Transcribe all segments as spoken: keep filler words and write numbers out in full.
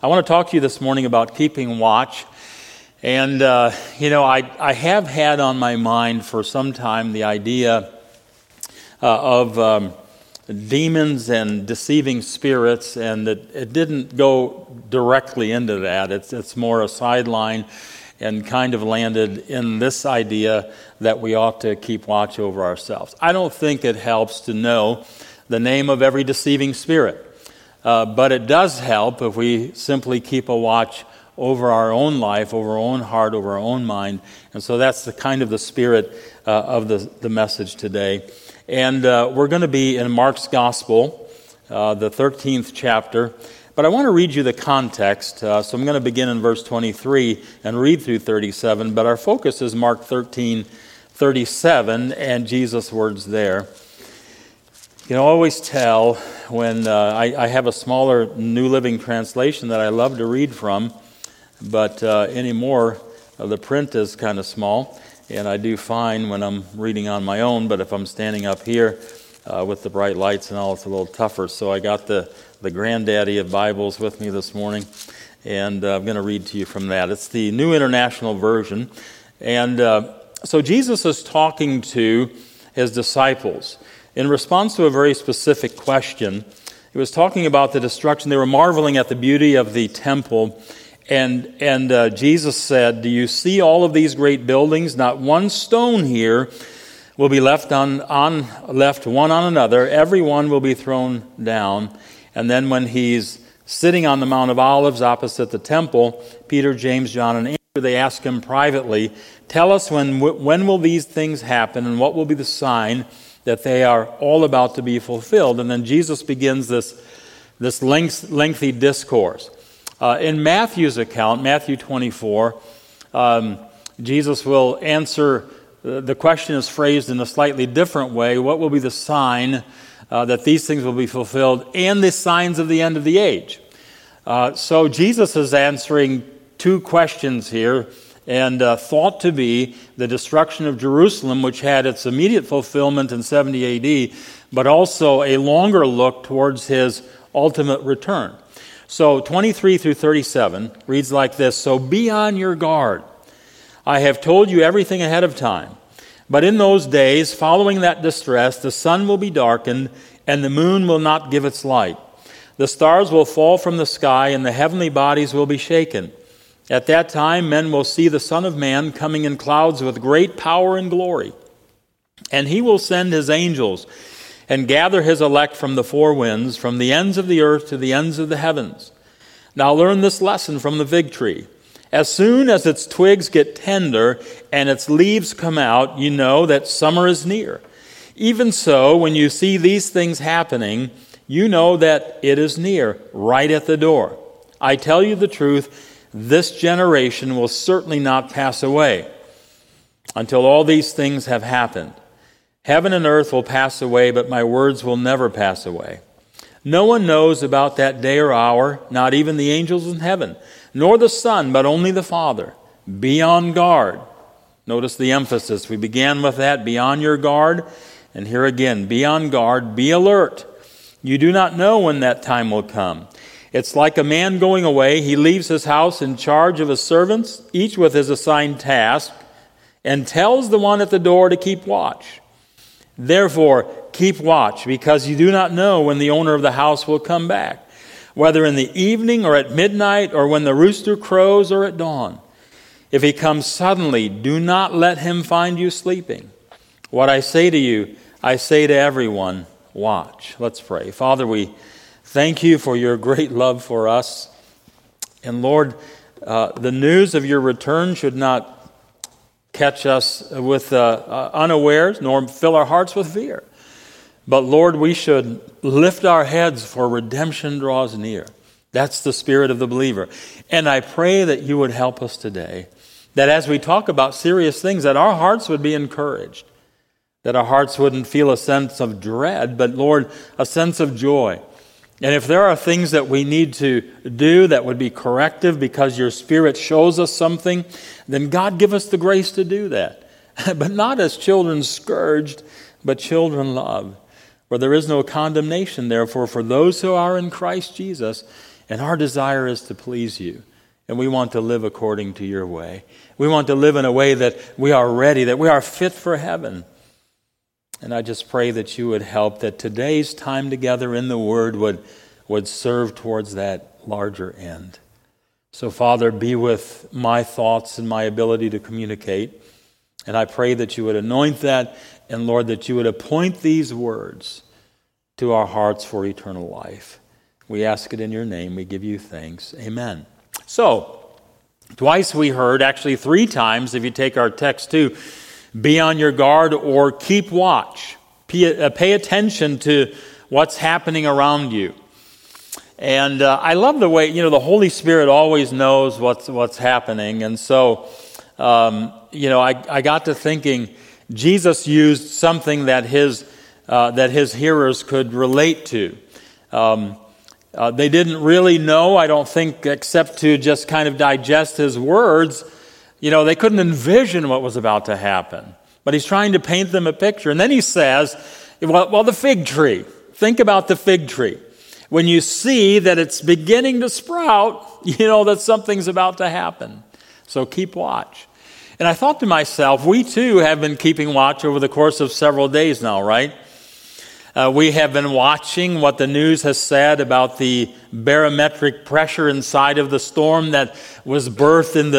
I want to talk to you this morning about keeping watch. And, uh, you know, I, I have had on my mind for some time the idea uh, of um, demons and deceiving spirits, and it, it didn't go directly into that. It's, it's more a sideline and kind of landed in this idea that we ought to keep watch over ourselves. I don't think it helps to know the name of every deceiving spirit, uh, but it does help if we simply keep a watch over our own life, over our own heart, over our own mind. And so that's the kind of the spirit uh, of the, the message today. And uh, we're going to be in Mark's Gospel, uh, the thirteenth chapter. But I want to read you the context, uh, so I'm going to begin in verse twenty-three and read through thirty-seven, but our focus is Mark thirteen, thirty-seven, and Jesus' words there. You can always tell when uh, I, I have a smaller New Living Translation that I love to read from, but uh, anymore uh, the print is kind of small, and I do fine when I'm reading on my own, but if I'm standing up here uh, with the bright lights and all, it's a little tougher. So I got the the granddaddy of Bibles with me this morning, and uh, I'm going to read to you from that. It's the New International Version. And uh, so Jesus is talking to his disciples in response to a very specific question. He was talking about the destruction. They were marveling at the beauty of the temple, and, and uh, Jesus said, "Do you see all of these great buildings? Not one stone here will be left on, on left one on another. Every one will be thrown down." And then when he's sitting on the Mount of Olives opposite the temple, Peter, James, John, and Andrew, they ask him privately, "Tell us when when will these things happen, and what will be the sign that they are all about to be fulfilled?" And then Jesus begins this, this length, lengthy discourse. Uh, in Matthew's account, Matthew twenty-four, um, Jesus will answer, uh, the question is phrased in a slightly different way. What will be the sign Uh, that these things will be fulfilled, and the signs of the end of the age? Uh, so Jesus is answering two questions here, and uh, thought to be the destruction of Jerusalem, which had its immediate fulfillment in seventy A D, but also a longer look towards his ultimate return. So twenty-three through thirty-seven reads like this: "So be on your guard. I have told you everything ahead of time. But in those days, following that distress, the sun will be darkened, and the moon will not give its light. The stars will fall from the sky, and the heavenly bodies will be shaken. At that time, men will see the Son of Man coming in clouds with great power and glory. And he will send his angels and gather his elect from the four winds, from the ends of the earth to the ends of the heavens. Now learn this lesson from the fig tree. As soon as its twigs get tender and its leaves come out, you know that summer is near. Even so, when you see these things happening, you know that it is near, right at the door. I tell you the truth, this generation will certainly not pass away until all these things have happened. Heaven and earth will pass away, but my words will never pass away. No one knows about that day or hour, not even the angels in heaven, nor the Son, but only the Father. Be on guard." Notice the emphasis. We began with that, be on your guard. And here again, be on guard, be alert. You do not know when that time will come. It's like a man going away. He leaves his house in charge of his servants, each with his assigned task, and tells the one at the door to keep watch. Therefore, keep watch, because you do not know when the owner of the house will come back, whether in the evening or at midnight or when the rooster crows or at dawn. If he comes suddenly, do not let him find you sleeping. What I say to you, I say to everyone, watch." Let's pray. Father, we thank you for your great love for us. And Lord, uh, the news of your return should not catch us with uh, uh, unawares, nor fill our hearts with fear. But Lord, we should lift our heads, for redemption draws near. That's the spirit of the believer. And I pray that you would help us today, that as we talk about serious things, that our hearts would be encouraged, that our hearts wouldn't feel a sense of dread, but Lord, a sense of joy. And if there are things that we need to do that would be corrective because your Spirit shows us something, then God give us the grace to do that. But not as children scourged, but children loved. For there is no condemnation, therefore, for those who are in Christ Jesus. And our desire is to please you. And we want to live according to your way. We want to live in a way that we are ready, that we are fit for heaven. And I just pray that you would help, that today's time together in the Word would, would serve towards that larger end. So, Father, be with my thoughts and my ability to communicate. And I pray that you would anoint that, and Lord, that you would appoint these words to our hearts for eternal life. We ask it in your name. We give you thanks. Amen. So, twice we heard, actually three times, if you take our text too, be on your guard or keep watch. Pay, uh, pay attention to what's happening around you. And uh, I love the way, you know, the Holy Spirit always knows what's what's happening. And so, um, you know, I, I got to thinking, Jesus used something that his uh, that his hearers could relate to. Um, uh, they didn't really know, I don't think, except to just kind of digest his words. You know, they couldn't envision what was about to happen. But he's trying to paint them a picture. And then he says, well, well, the fig tree. Think about the fig tree. When you see that it's beginning to sprout, you know that something's about to happen. So keep watch. And I thought to myself, we too have been keeping watch over the course of several days now, right? Uh, we have been watching what the news has said about the barometric pressure inside of the storm that was birthed in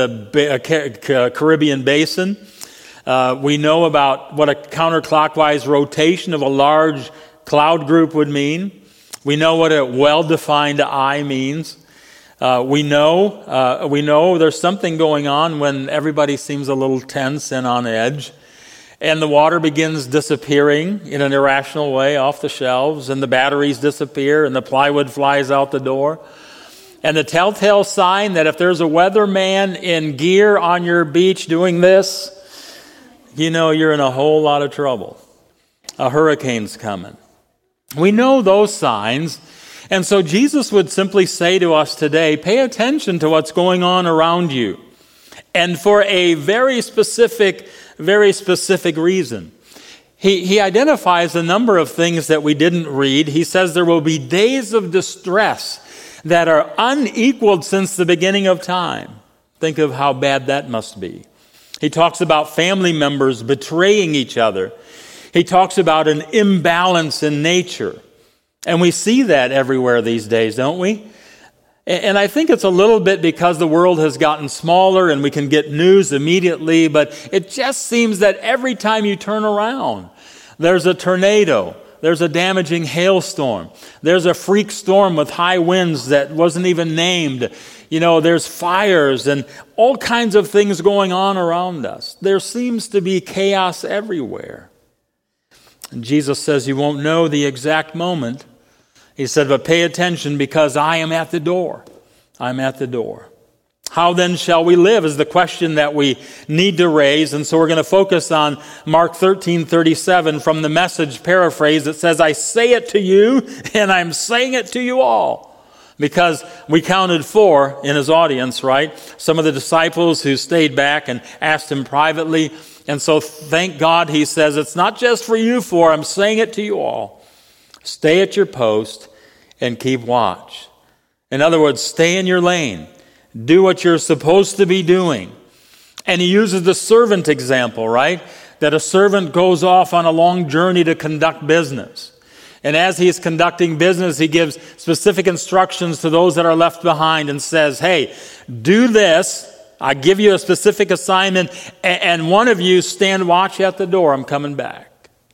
the Caribbean basin. Uh, we know about what a counterclockwise rotation of a large cloud group would mean. We know what a well-defined eye means. Uh, we know uh, we know there's something going on when everybody seems a little tense and on edge. And the water begins disappearing in an irrational way off the shelves, and the batteries disappear, and the plywood flies out the door. And the telltale sign that if there's a weatherman in gear on your beach doing this, you know you're in a whole lot of trouble. A hurricane's coming. We know those signs, and so Jesus would simply say to us today, pay attention to what's going on around you, and for a very specific, very specific reason. He, he identifies a number of things that we didn't read. He says there will be days of distress that are unequaled since the beginning of time. Think of how bad that must be. He talks about family members betraying each other. He talks about an imbalance in nature. And we see that everywhere these days, don't we? And I think it's a little bit because the world has gotten smaller and we can get news immediately, but it just seems that every time you turn around, there's a tornado, there's a damaging hailstorm, there's a freak storm with high winds that wasn't even named. You know, there's fires and all kinds of things going on around us. There seems to be chaos everywhere. And Jesus says you won't know the exact moment. He said, but pay attention because I am at the door. I'm at the door. How then shall we live is the question that we need to raise. And so we're going to focus on Mark thirteen thirty-seven from the Message paraphrase that says, I say it to you and I'm saying it to you all. Because we counted four in his audience, right? Some of the disciples who stayed back and asked him privately. And so thank God he says, it's not just for you four, I'm saying it to you all. Stay at your post and keep watch. In other words, stay in your lane. Do what you're supposed to be doing. And he uses the servant example, right? That a servant goes off on a long journey to conduct business. And as he's conducting business, he gives specific instructions to those that are left behind and says, hey, do this. I give you a specific assignment, and one of you stand watch at the door. I'm coming back.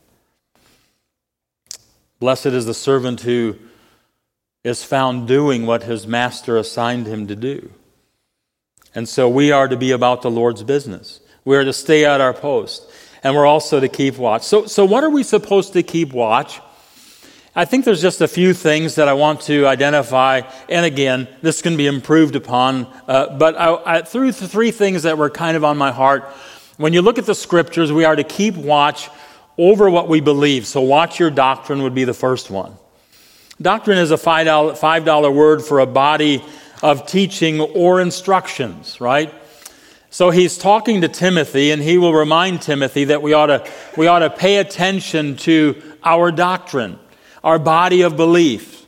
Blessed is the servant who is found doing what his master assigned him to do. And so we are to be about the Lord's business. We are to stay at our post. And we're also to keep watch. So, so what are we supposed to keep watch? I think there's just a few things that I want to identify. And again, this can be improved upon. Uh, but I, I, through the three things that were kind of on my heart, when you look at the scriptures, we are to keep watch over what we believe. So watch your doctrine would be the first one. Doctrine is a five dollar, five dollar word for a body of teaching or instructions, right? So he's talking to Timothy, and he will remind Timothy that we ought to, we ought to pay attention to our doctrine, our body of belief.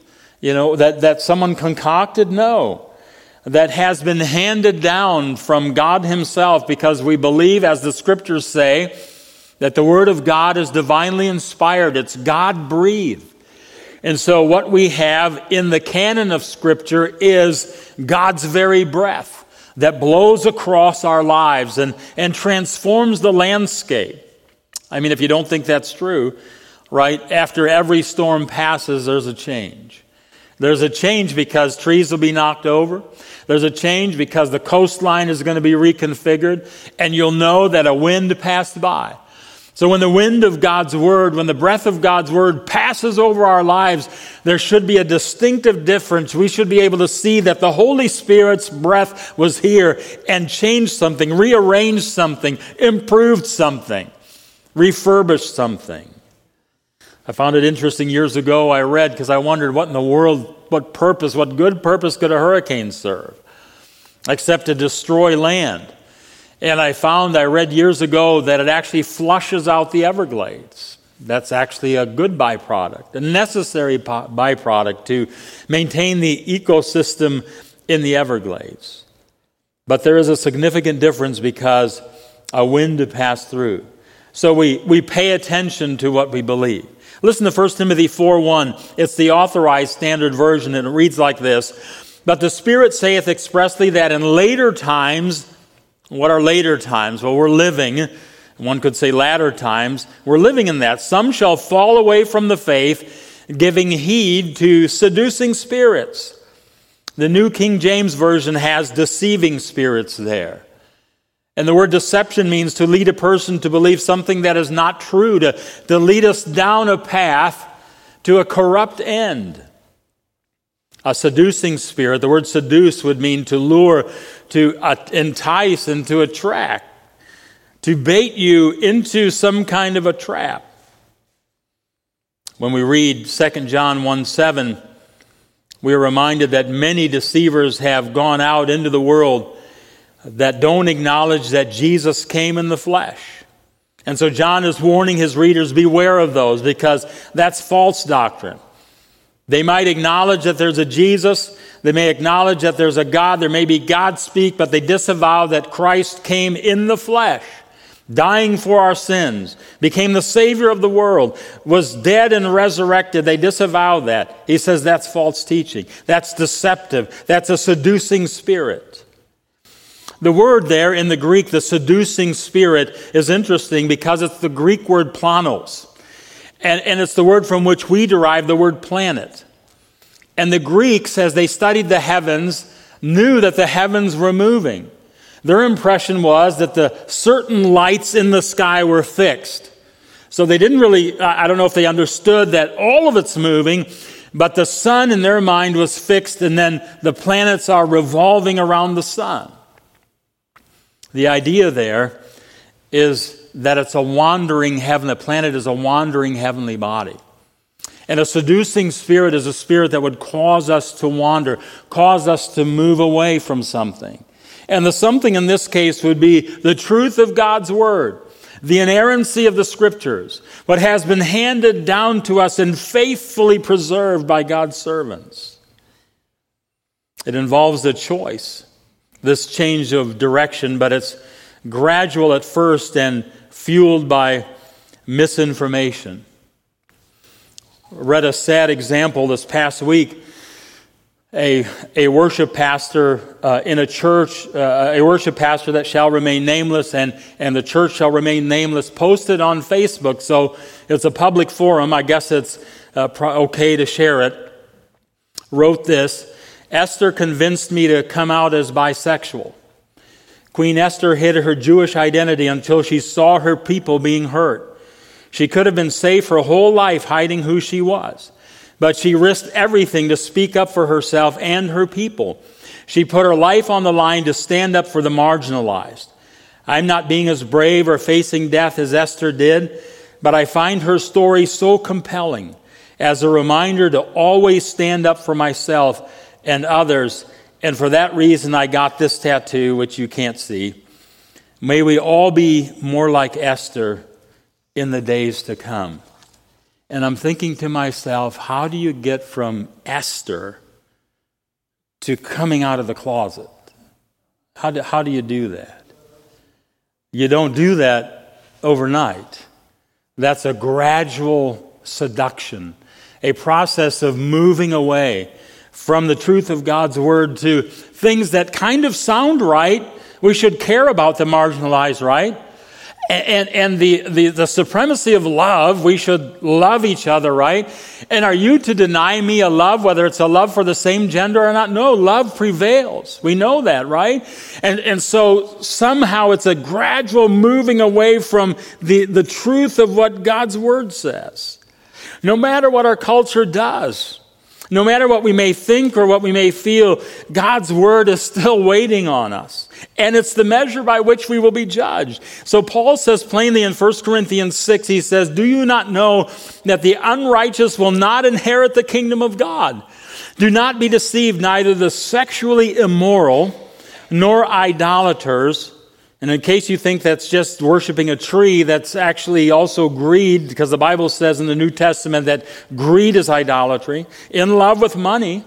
you know, that, that someone concocted? No. That has been handed down from God himself, because we believe, as the scriptures say, that the Word of God is divinely inspired. It's God-breathed. And so what we have in the canon of Scripture is God's very breath that blows across our lives and, and transforms the landscape. I mean, if you don't think that's true, right, after every storm passes, there's a change. There's a change because trees will be knocked over. There's a change because the coastline is going to be reconfigured, and you'll know that a wind passed by. So when the wind of God's Word, when the breath of God's Word passes over our lives, there should be a distinctive difference. We should be able to see that the Holy Spirit's breath was here and changed something, rearranged something, improved something, refurbished something. I found it interesting years ago. I read, because I wondered what in the world, what purpose, what good purpose could a hurricane serve except to destroy land? And I found, I read years ago, that it actually flushes out the Everglades. That's actually a good byproduct, a necessary byproduct to maintain the ecosystem in the Everglades. But there is a significant difference because a wind passed through. So we, we pay attention to what we believe. Listen to First Timothy four one. It's the Authorized Standard Version, and it reads like this. But the Spirit saith expressly that in later times, what are later times? Well, we're living, one could say latter times, we're living in that. Some shall fall away from the faith, giving heed to seducing spirits. The New King James Version has deceiving spirits there. And the word deception means to lead a person to believe something that is not true, to, to lead us down a path to a corrupt end. A seducing spirit, the word seduce would mean to lure, to uh, entice, and to attract, to bait you into some kind of a trap. When we read Second John one seven, we are reminded that many deceivers have gone out into the world that don't acknowledge that Jesus came in the flesh. And so John is warning his readers, beware of those, because that's false doctrine. They might acknowledge that there's a Jesus. They may acknowledge that there's a God. There may be God speak, but they disavow that Christ came in the flesh, dying for our sins, became the Savior of the world, was dead and resurrected. They disavow that. He says that's false teaching. That's deceptive. That's a seducing spirit. The word there in the Greek, the seducing spirit, is interesting because it's the Greek word planos. And, and it's the word from which we derive the word planet. And the Greeks, as they studied the heavens, knew that the heavens were moving. Their impression was that the certain lights in the sky were fixed. So they didn't really, I don't know if they understood that all of it's moving, but the sun in their mind was fixed, and then the planets are revolving around the sun. The idea there is that it's a wandering heaven. The planet is a wandering heavenly body. And a seducing spirit is a spirit that would cause us to wander, cause us to move away from something. And the something in this case would be the truth of God's Word, the inerrancy of the Scriptures, what has been handed down to us and faithfully preserved by God's servants. It involves a choice, this change of direction, but it's gradual at first and fueled by misinformation. I read a sad example this past week. A, a worship pastor uh, in a church, uh, a worship pastor that shall remain nameless, and, and the church shall remain nameless, posted on Facebook. So it's a public forum. I guess it's uh, pro- okay to share it. Wrote this: Esther convinced me to come out as bisexual. Queen Esther hid her Jewish identity until she saw her people being hurt. She could have been safe her whole life hiding who she was, but she risked everything to speak up for herself and her people. She put her life on the line to stand up for the marginalized. I'm not being as brave or facing death as Esther did, but I find her story so compelling as a reminder to always stand up for myself and others. And for that reason, I got this tattoo, which you can't see. May we all be more like Esther in the days to come. And I'm thinking to myself, how do you get from Esther to coming out of the closet? How do, how do you do that? You don't do that overnight. That's a gradual seduction, a process of moving away from the truth of God's word to things that kind of sound right. We should care about the marginalized, right? And, and the, the, the supremacy of love, we should love each other, right? And are you to deny me a love, whether it's a love for the same gender or not? No, love prevails. We know that, right? And, and so somehow it's a gradual moving away from the, the truth of what God's word says. No matter what our culture does, no matter what we may think or what we may feel, God's word is still waiting on us. And it's the measure by which we will be judged. So Paul says plainly in First Corinthians six, he says, do you not know that the unrighteous will not inherit the kingdom of God? Do not be deceived, neither the sexually immoral, nor idolaters. And in case you think that's just worshiping a tree, that's actually also greed, because the Bible says in the New Testament that greed is idolatry. In love with money,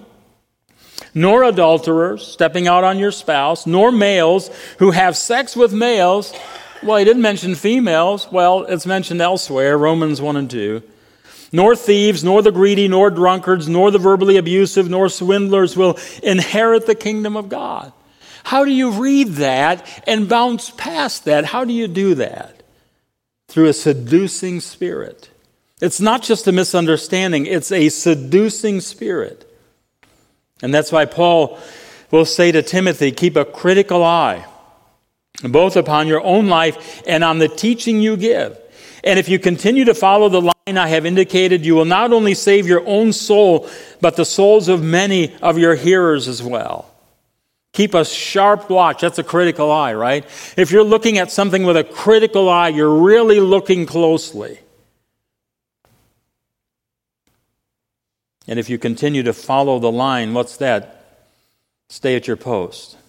nor adulterers, stepping out on your spouse, nor males who have sex with males. Well, he didn't mention females. Well, it's mentioned elsewhere, Romans one and two. Nor thieves, nor the greedy, nor drunkards, nor the verbally abusive, nor swindlers will inherit the kingdom of God. How do you read that and bounce past that? How do you do that? Through a seducing spirit. It's not just a misunderstanding, it's a seducing spirit. And that's why Paul will say to Timothy, keep a critical eye, both upon your own life and on the teaching you give. And if you continue to follow the line I have indicated, you will not only save your own soul, but the souls of many of your hearers as well. Keep a sharp watch. That's a critical eye, right? If you're looking at something with a critical eye, you're really looking closely. And if you continue to follow the line, what's that? Stay at your post.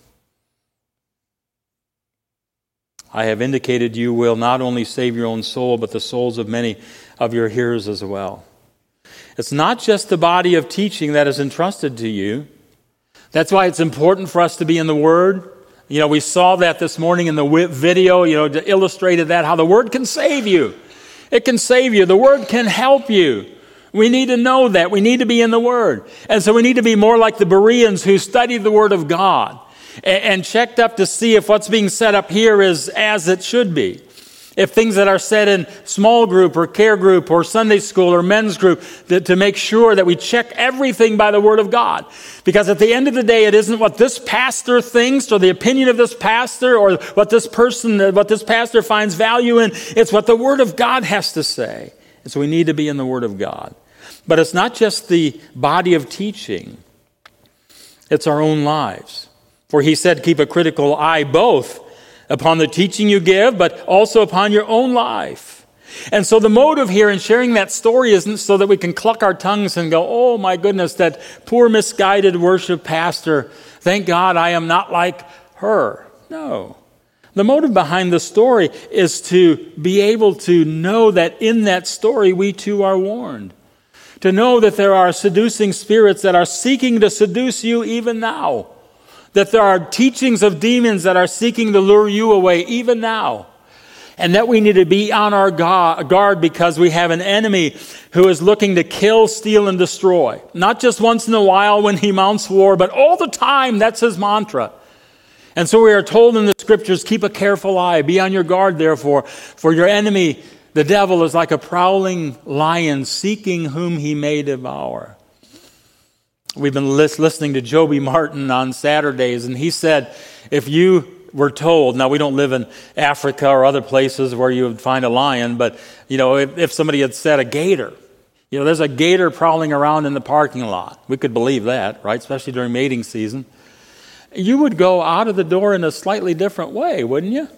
I have indicated you will not only save your own soul, but the souls of many of your hearers as well. It's not just the body of teaching that is entrusted to you. That's why it's important for us to be in the Word. You know, we saw that this morning in the video, you know, illustrated that, how the Word can save you. It can save you. The Word can help you. We need to know that. We need to be in the Word. And so we need to be more like the Bereans who studied the Word of God and, and checked up to see if what's being set up here is as it should be. If things that are said in small group or care group or Sunday school or men's group, that, to make sure that we check everything by the Word of God. Because at the end of the day, it isn't what this pastor thinks or the opinion of this pastor or what this person, what this pastor finds value in. It's what the Word of God has to say. And so we need to be in the Word of God. But it's not just the body of teaching. It's our own lives. For he said, keep a critical eye both upon the teaching you give, but also upon your own life. And so the motive here in sharing that story isn't so that we can cluck our tongues and go, oh my goodness, that poor misguided worship pastor. Thank God I am not like her. No. The motive behind the story is to be able to know that in that story we too are warned. To know that there are seducing spirits that are seeking to seduce you even now. That there are teachings of demons that are seeking to lure you away even now. And that we need to be on our guard because we have an enemy who is looking to kill, steal, and destroy. Not just once in a while when he mounts war, but all the time. That's his mantra. And so we are told in the scriptures, keep a careful eye. Be on your guard, therefore, for your enemy, the devil, is like a prowling lion seeking whom he may devour. We've been listening to Joby Martin on Saturdays, and he said, if you were told, now we don't live in Africa or other places where you would find a lion, but you know, if, if somebody had said a gator, you know, there's a gator prowling around in the parking lot. We could believe that, right? Especially during mating season. You would go out of the door in a slightly different way, wouldn't you?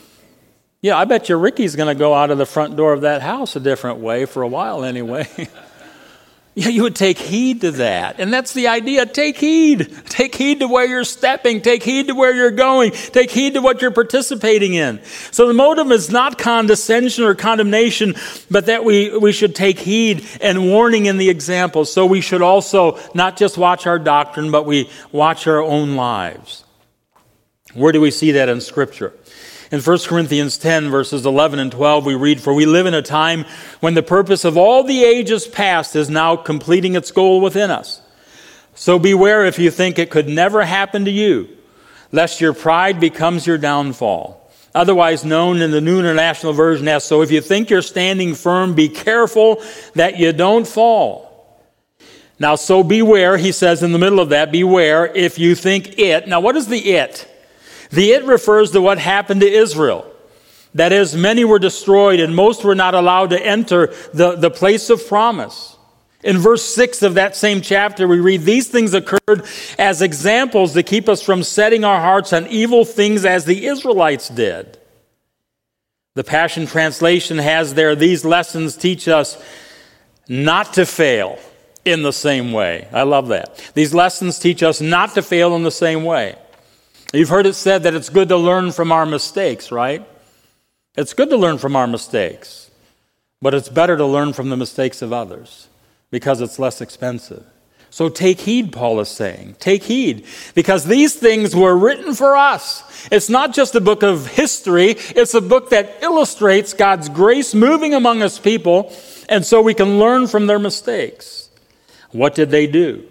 Yeah, I bet you Ricky's going to go out of the front door of that house a different way for a while anyway. Yeah, you would take heed to that. And that's the idea. Take heed. Take heed to where you're stepping. Take heed to where you're going. Take heed to what you're participating in. So the motive is not condescension or condemnation, but that we, we should take heed and warning in the example. So we should also not just watch our doctrine, but we watch our own lives. Where do we see that in Scripture? In First Corinthians ten, verses eleven and twelve, we read, "For we live in a time when the purpose of all the ages past is now completing its goal within us. So beware if you think it could never happen to you, lest your pride becomes your downfall." Otherwise known in the New International Version as, "So if you think you're standing firm, be careful that you don't fall." Now, so beware, he says in the middle of that, beware if you think it. Now, what is the it? The it refers to what happened to Israel. That is, many were destroyed and most were not allowed to enter the, the place of promise. In verse six of that same chapter, we read, "These things occurred as examples to keep us from setting our hearts on evil things as the Israelites did." The Passion Translation has there, "These lessons teach us not to fail in the same way." I love that. These lessons teach us not to fail in the same way. You've heard it said that it's good to learn from our mistakes, right? It's good to learn from our mistakes, but it's better to learn from the mistakes of others because it's less expensive. So take heed, Paul is saying. Take heed, because these things were written for us. It's not just a book of history. It's a book that illustrates God's grace moving among His people, and so we can learn from their mistakes. What did they do?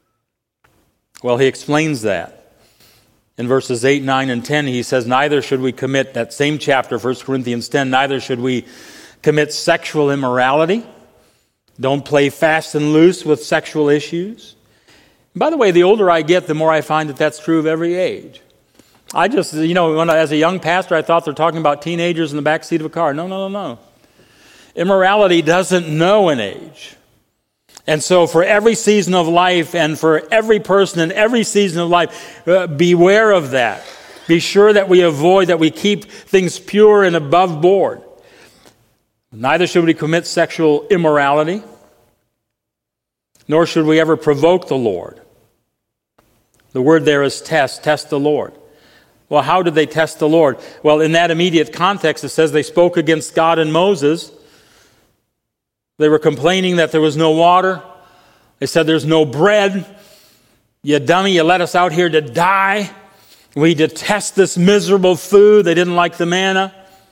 Well, he explains that. In verses eight, nine, and ten, he says, neither should we commit, that same chapter, First Corinthians ten, neither should we commit sexual immorality. Don't play fast and loose with sexual issues. And by the way, the older I get, the more I find that that's true of every age. I just, you know, when I, as a young pastor, I thought they're talking about teenagers in the back seat of a car. No, no, no, no. Immorality doesn't know an age. And so for every season of life and for every person in every season of life, uh, beware of that. Be sure that we avoid, that we keep things pure and above board. Neither should we commit sexual immorality, nor should we ever provoke the Lord. The word there is test, test the Lord. Well, how did they test the Lord? Well, in that immediate context, it says they spoke against God and Moses. They were complaining that there was no water. They said there's no bread. You dummy, you let us out here to die. We detest this miserable food. They didn't like the manna.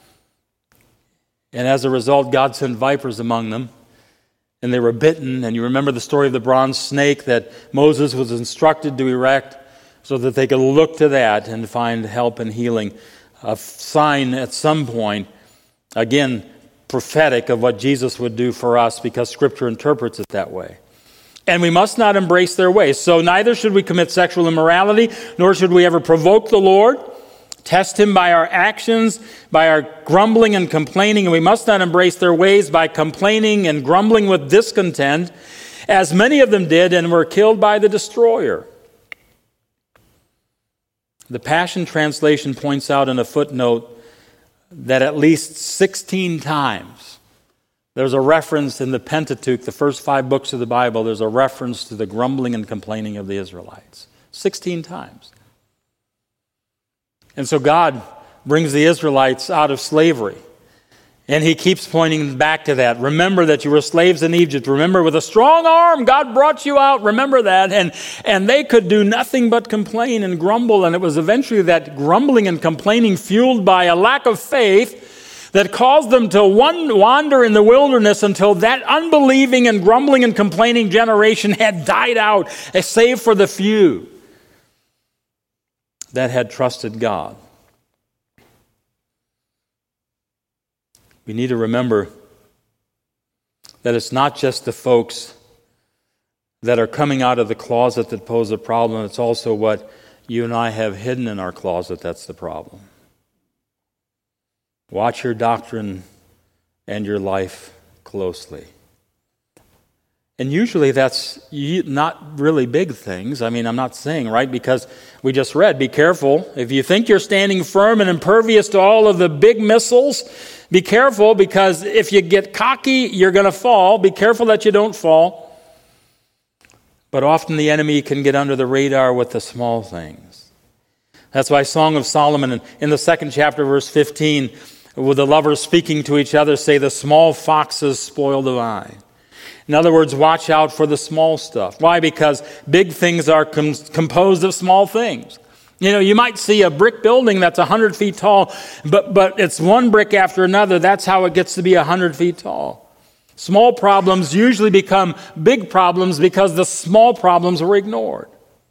And as a result, God sent vipers among them, and they were bitten. And you remember the story of the bronze snake that Moses was instructed to erect so that they could look to that and find help and healing. A sign at some point, again, prophetic of what Jesus would do for us, because Scripture interprets it that way. And we must not embrace their ways. So neither should we commit sexual immorality, nor should we ever provoke the Lord, test Him by our actions, by our grumbling and complaining. And we must not embrace their ways by complaining and grumbling with discontent, as many of them did and were killed by the destroyer. The Passion Translation points out in a footnote that at least sixteen times there's a reference in the Pentateuch, the first five books of the Bible, there's a reference to the grumbling and complaining of the Israelites. sixteen times. And so God brings the Israelites out of slavery. And He keeps pointing back to that. Remember that you were slaves in Egypt. Remember, with a strong arm, God brought you out. Remember that. And, and they could do nothing but complain and grumble. And it was eventually that grumbling and complaining, fueled by a lack of faith, that caused them to one, wander in the wilderness until that unbelieving and grumbling and complaining generation had died out, save for the few that had trusted God. We need to remember that it's not just the folks that are coming out of the closet that pose a problem. It's also what you and I have hidden in our closet that's the problem. Watch your doctrine and your life closely. And usually that's not really big things. I mean, I'm not saying, right? Because we just read, be careful. If you think you're standing firm and impervious to all of the big missiles, be careful, because if you get cocky, you're going to fall. Be careful that you don't fall. But often the enemy can get under the radar with the small things. That's why Song of Solomon in the second chapter, verse fifteen, with the lovers speaking to each other, say, the small foxes spoil the vine. In other words, watch out for the small stuff. Why? Because big things are com- composed of small things. You know, you might see a brick building that's one hundred feet tall, but, but it's one brick after another. That's how it gets to be one hundred feet tall. Small problems usually become big problems because the small problems were ignored.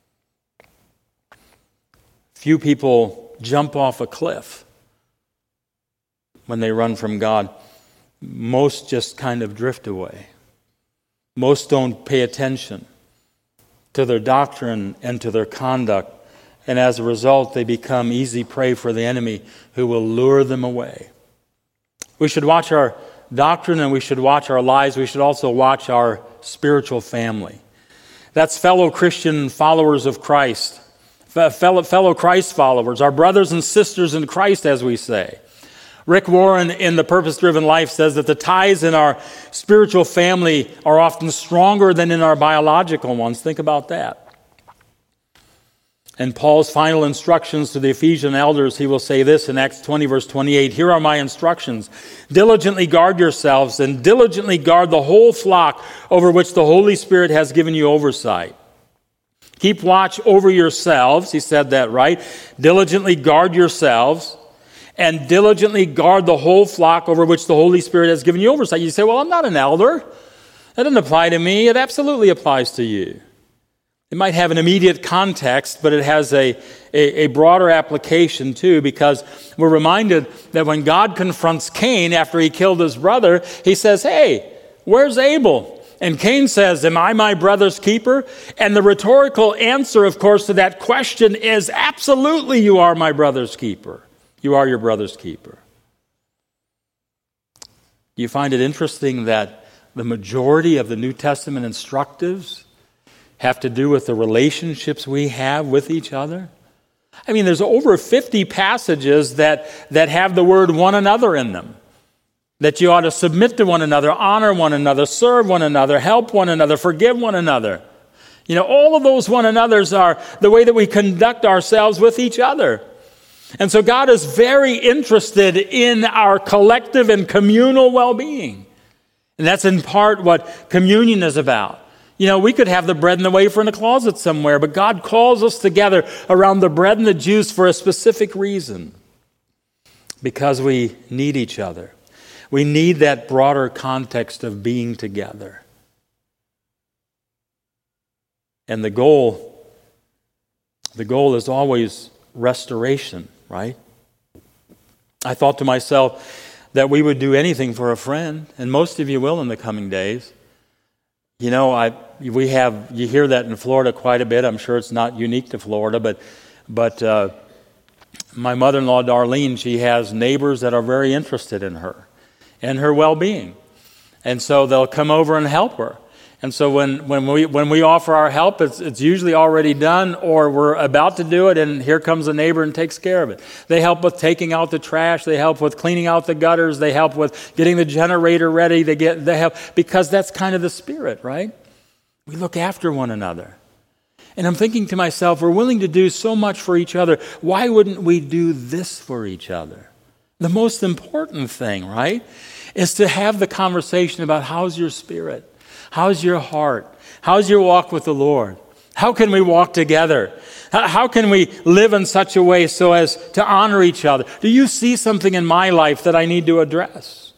Few people jump off a cliff when they run from God. Most just kind of drift away. Most don't pay attention to their doctrine and to their conduct. And as a result, they become easy prey for the enemy who will lure them away. We should watch our doctrine and we should watch our lives. We should also watch our spiritual family. That's fellow Christian followers of Christ, fellow, fellow Christ followers, our brothers and sisters in Christ, as we say. Rick Warren in The Purpose-Driven Life says that the ties in our spiritual family are often stronger than in our biological ones. Think about that. And Paul's final instructions to the Ephesian elders, he will say this in Acts twenty, verse twenty-eight, here are my instructions. Diligently guard yourselves and diligently guard the whole flock over which the Holy Spirit has given you oversight. Keep watch over yourselves, he said that right. Diligently guard yourselves and diligently guard the whole flock over which the Holy Spirit has given you oversight. You say, well, I'm not an elder. That doesn't apply to me. It absolutely applies to you. It might have an immediate context, but it has a, a, a broader application too, because we're reminded that when God confronts Cain after he killed his brother, he says, hey, where's Abel? And Cain says, am I my brother's keeper? And the rhetorical answer, of course, to that question is, absolutely you are my brother's keeper. You are your brother's keeper. You find it interesting that the majority of the New Testament instructives have to do with the relationships we have with each other? I mean, there's over fifty passages that, that have the word one another in them. That you ought to submit to one another, honor one another, serve one another, help one another, forgive one another. You know, all of those one another's are the way that we conduct ourselves with each other. And so God is very interested in our collective and communal well-being. And that's in part what communion is about. You know, we could have the bread and the wafer in a closet somewhere, but God calls us together around the bread and the juice for a specific reason. Because we need each other. We need that broader context of being together. And the goal, the goal is always restoration, right? I thought to myself that we would do anything for a friend, and most of you will in the coming days. You know, I we have you hear that in Florida quite a bit. I'm sure it's not unique to Florida, but but uh, my mother-in-law Darlene, she has neighbors that are very interested in her and her well-being, and so they'll come over and help her. And so when, when we when we offer our help, it's it's usually already done, or we're about to do it, and here comes a neighbor and takes care of it. They help with taking out the trash. They help with cleaning out the gutters. They help with getting the generator ready. They get they help because that's kind of the spirit, right? We look after one another. And I'm thinking to myself, we're willing to do so much for each other. Why wouldn't we do this for each other? The most important thing, right, is to have the conversation about how's your spirit? How's your heart? How's your walk with the Lord? How can we walk together? How can we live in such a way so as to honor each other? Do you see something in my life that I need to address?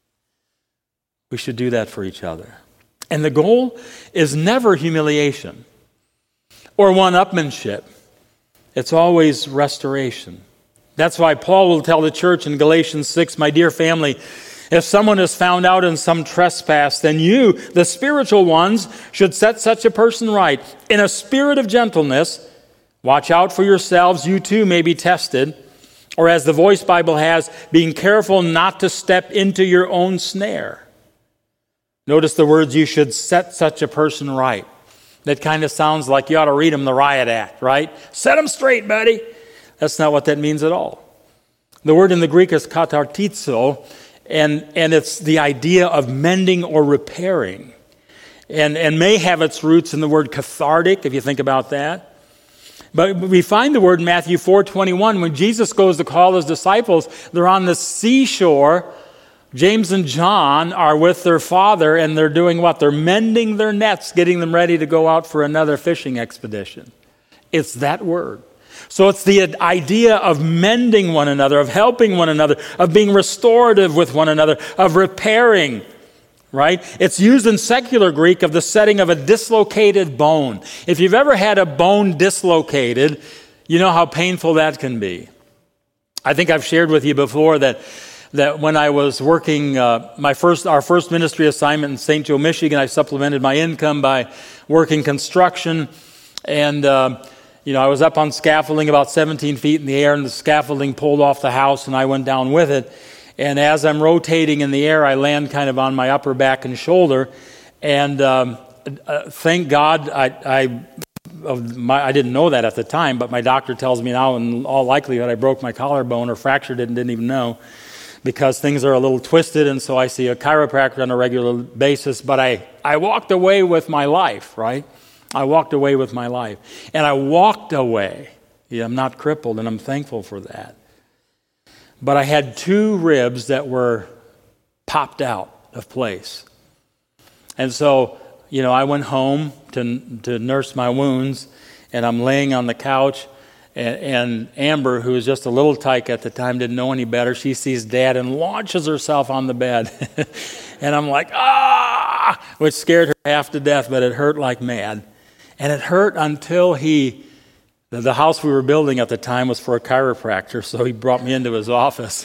We should do that for each other. And the goal is never humiliation or one-upmanship. It's always restoration. That's why Paul will tell the church in Galatians six, my dear family, if someone is found out in some trespass, then you, the spiritual ones, should set such a person right. In a spirit of gentleness, watch out for yourselves, you too may be tested. Or as the Voice Bible has, being careful not to step into your own snare. Notice the words, you should set such a person right. That kind of sounds like you ought to read them the Riot Act, right? Set them straight, buddy. That's not what that means at all. The word in the Greek is katartizo, And, and it's the idea of mending or repairing. and, and may have its roots in the word cathartic, if you think about that. But we find the word in Matthew four twenty-one. When Jesus goes to call his disciples, they're on the seashore. James and John are with their father, and they're doing what? They're mending their nets, getting them ready to go out for another fishing expedition. It's that word. So it's the idea of mending one another, of helping one another, of being restorative with one another, of repairing, right? It's used in secular Greek of the setting of a dislocated bone. If you've ever had a bone dislocated, you know how painful that can be. I think I've shared with you before that that when I was working uh, my first, our first ministry assignment in Saint Joe, Michigan, I supplemented my income by working construction, and uh, you know I was up on scaffolding about seventeen feet in the air, and the scaffolding pulled off the house, and I went down with it. And as I'm rotating in the air, I land kind of on my upper back and shoulder, and um, uh, thank God I. I Of my, I didn't know that at the time, but my doctor tells me now in all likelihood I broke my collarbone or fractured it and didn't even know, because things are a little twisted, and so I see a chiropractor on a regular basis. But I, I walked away with my life, right? I walked away with my life. And I walked away. Yeah, I'm not crippled, and I'm thankful for that. But I had two ribs that were popped out of place. And so, you know, I went home to to nurse my wounds, and I'm laying on the couch, and, and Amber, who was just a little tyke at the time, didn't know any better. She sees Dad and launches herself on the bed. And I'm like, ah, which scared her half to death, but it hurt like mad. And it hurt until he, the house we were building at the time was for a chiropractor, so he brought me into his office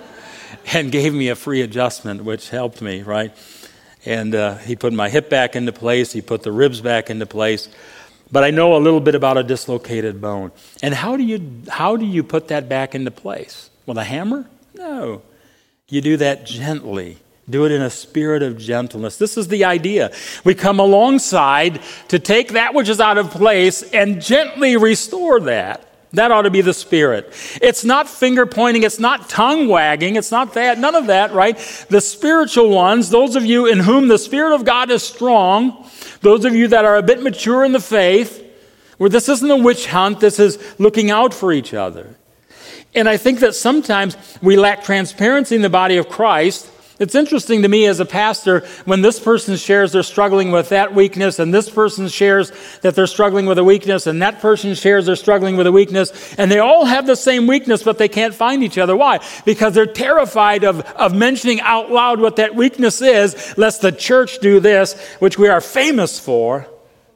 and gave me a free adjustment, which helped me, right? And uh, he put my hip back into place. He put the ribs back into place. But I know a little bit about a dislocated bone. And how do you how do you put that back into place? With a hammer? No. You do that gently. Do it in a spirit of gentleness. This is the idea. We come alongside to take that which is out of place and gently restore that. That ought to be the spirit. It's not finger pointing. It's not tongue wagging. It's not that. None of that, right? The spiritual ones, those of you in whom the Spirit of God is strong, those of you that are a bit mature in the faith, where this isn't a witch hunt, this is looking out for each other. And I think that sometimes we lack transparency in the body of Christ. It's interesting to me as a pastor when this person shares they're struggling with that weakness, and this person shares that they're struggling with a weakness, and that person shares they're struggling with a weakness, and they all have the same weakness, but they can't find each other. Why? Because they're terrified of, of mentioning out loud what that weakness is, lest the church do this, which we are famous for,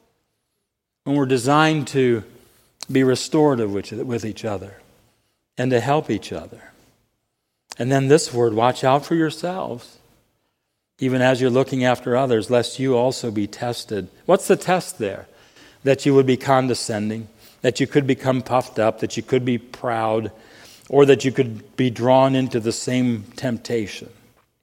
when we're designed to be restorative with, with each other and to help each other. And then this word, watch out for yourselves, even as you're looking after others, lest you also be tested. What's the test there? That you would be condescending, that you could become puffed up, that you could be proud, or that you could be drawn into the same temptation.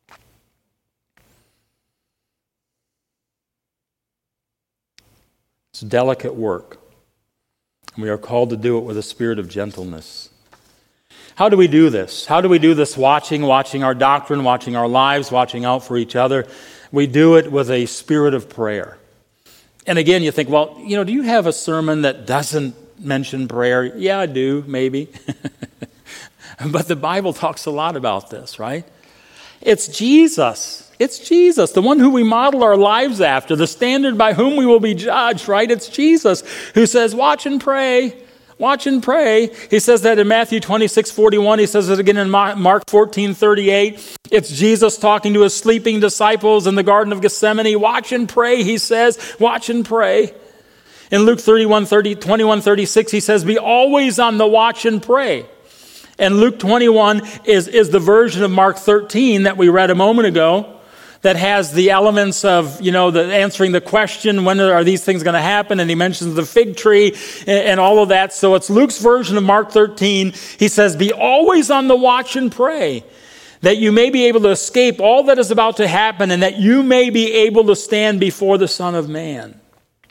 It's delicate work. We are called to do it with a spirit of gentleness. How do we do this? How do we do this watching, watching our doctrine, watching our lives, watching out for each other? We do it with a spirit of prayer. And again, you think, well, you know, do you have a sermon that doesn't mention prayer? Yeah, I do, maybe. But the Bible talks a lot about this, right? It's Jesus. It's Jesus, the one who we model our lives after, the standard by whom we will be judged, right? It's Jesus who says, watch and pray. Watch and pray. He says that in Matthew twenty-six forty-one. He says it again in Mark fourteen thirty-eight. It's Jesus talking to his sleeping disciples in the Garden of Gethsemane. Watch and pray, he says. Watch and pray. In Luke thirty-one thirty, twenty-one thirty-six, he says, be always on the watch and pray. And Luke twenty-one is, is the version of Mark thirteen that we read a moment ago, that has the elements of, you know, the answering the question, when are these things going to happen? And he mentions the fig tree and, and all of that. So it's Luke's version of Mark thirteen. He says, be always on the watch and pray, that you may be able to escape all that is about to happen, and that you may be able to stand before the Son of Man.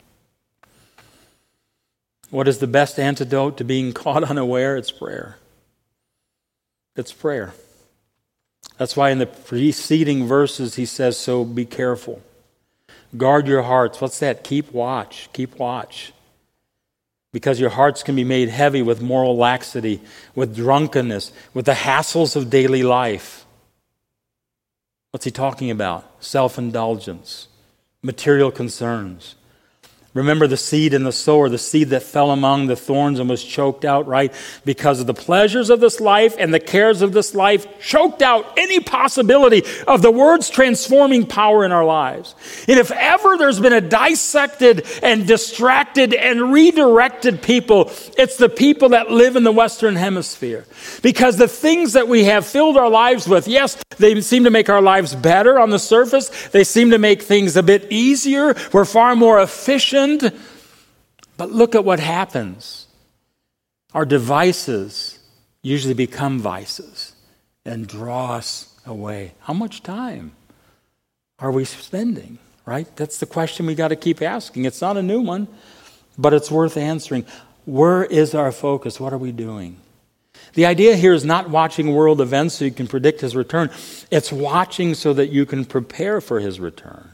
What is the best antidote to being caught unaware? It's prayer. It's prayer. That's why in the preceding verses he says, so be careful. Guard your hearts. What's that? Keep watch. Keep watch. Because your hearts can be made heavy with moral laxity, with drunkenness, with the hassles of daily life. What's he talking about? Self-indulgence, material concerns. Remember the seed and the sower, the seed that fell among the thorns and was choked out, right? Because of the pleasures of this life and the cares of this life, choked out any possibility of the Word's transforming power in our lives. And if ever there's been a dissected and distracted and redirected people, it's the people that live in the Western Hemisphere. Because the things that we have filled our lives with, yes, they seem to make our lives better on the surface. They seem to make things a bit easier. We're far more efficient. But look at what happens. Our devices usually become vices and draw us away. How much time are we spending, right? That's the question we got to keep asking. It's not a new one, but it's worth answering. Where is our focus? What are we doing? The idea here is not watching world events so you can predict his return. It's watching so that you can prepare for his return.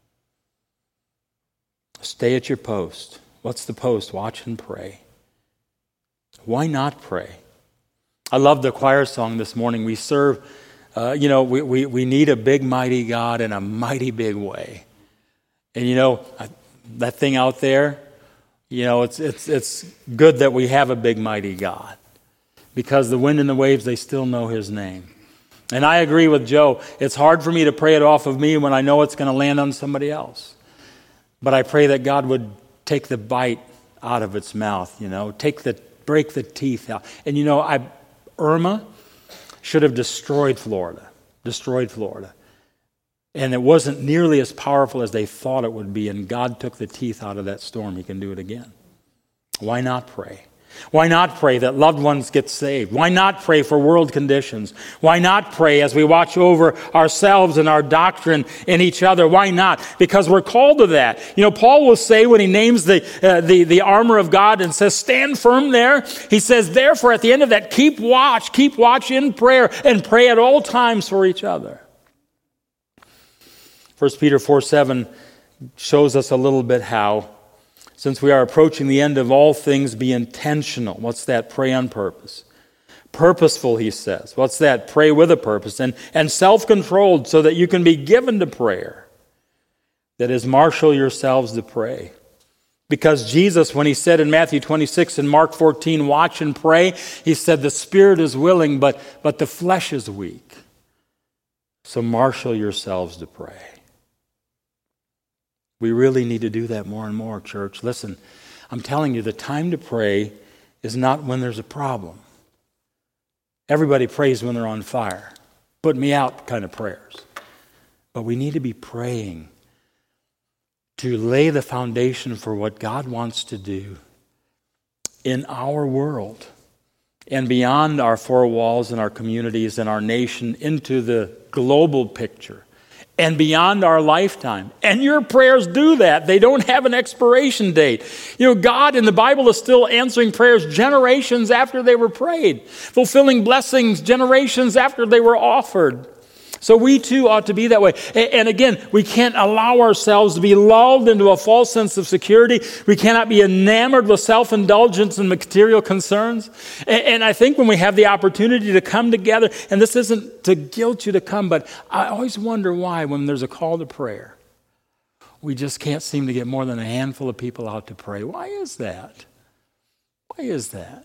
Stay at your post. What's the post? Watch and pray. Why not pray? I love the choir song this morning. We serve, uh, you know, we, we, we need a big, mighty God in a mighty big way. And, you know, that thing out there, you know, it's it's it's good that we have a big, mighty God. Because the wind and the waves, they still know his name. And I agree with Joe. It's hard for me to pray it off of me when I know it's going to land on somebody else. But I pray that God would take the bite out of its mouth, you know, take the break the teeth out. And you know, I Irma should have destroyed Florida, destroyed Florida. And it wasn't nearly as powerful as they thought it would be, and God took the teeth out of that storm. He can do it again. Why not pray? Why not pray that loved ones get saved? Why not pray for world conditions? Why not pray as we watch over ourselves and our doctrine and each other? Why not? Because we're called to that. You know, Paul will say when he names the, uh, the, the armor of God and says, stand firm there. He says, therefore, at the end of that, keep watch, keep watch in prayer and pray at all times for each other. First Peter four seven shows us a little bit how. Since we are approaching the end of all things, be intentional. What's that? Pray on purpose. Purposeful, he says. What's that? Pray with a purpose. And, and self-controlled so that you can be given to prayer. That is, marshal yourselves to pray. Because Jesus, when he said in Matthew twenty-six and Mark fourteen, watch and pray, he said the spirit is willing, but, but the flesh is weak. So marshal yourselves to pray. We really need to do that more and more, church. Listen, I'm telling you, the time to pray is not when there's a problem. Everybody prays when they're on fire. Put me out kind of prayers. But we need to be praying to lay the foundation for what God wants to do in our world and beyond our four walls and our communities and our nation into the global picture. And beyond our lifetime. And your prayers do that. They don't have an expiration date. You know, God in the Bible is still answering prayers generations after they were prayed, fulfilling blessings generations after they were offered. So we too ought to be that way. And again, we can't allow ourselves to be lulled into a false sense of security. We cannot be enamored with self-indulgence and material concerns. And I think when we have the opportunity to come together, and this isn't to guilt you to come, but I always wonder why when there's a call to prayer, we just can't seem to get more than a handful of people out to pray. Why is that? Why is that?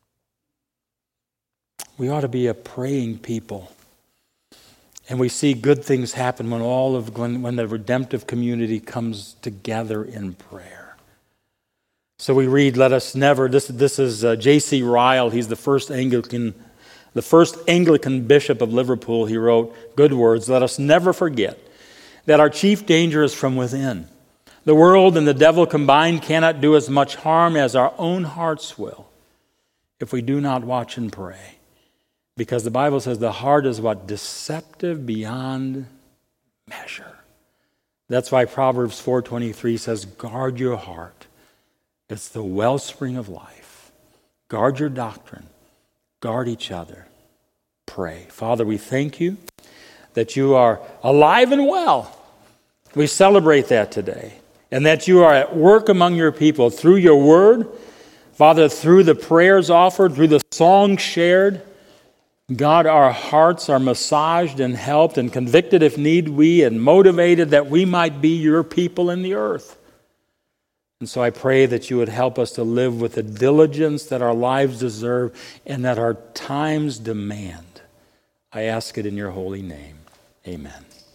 We ought to be a praying people. And we see good things happen when all of when, when the redemptive community comes together in prayer. So we read, "Let us never." This this is uh, J C Ryle. He's the first Anglican, the first Anglican bishop of Liverpool. He wrote good words. "Let us never forget that our chief danger is from within. The world and the devil combined cannot do as much harm as our own hearts will, if we do not watch and pray." Because the Bible says the heart is what? Deceptive beyond measure. That's why Proverbs four twenty-three says, guard your heart. It's the wellspring of life. Guard your doctrine. Guard each other. Pray. Father, we thank you that you are alive and well. We celebrate that today. And that you are at work among your people through your word, Father, through the prayers offered, through the songs shared. God, our hearts are massaged and helped and convicted if need be and motivated that we might be your people in the earth. And so I pray that you would help us to live with the diligence that our lives deserve and that our times demand. I ask it in your holy name. Amen.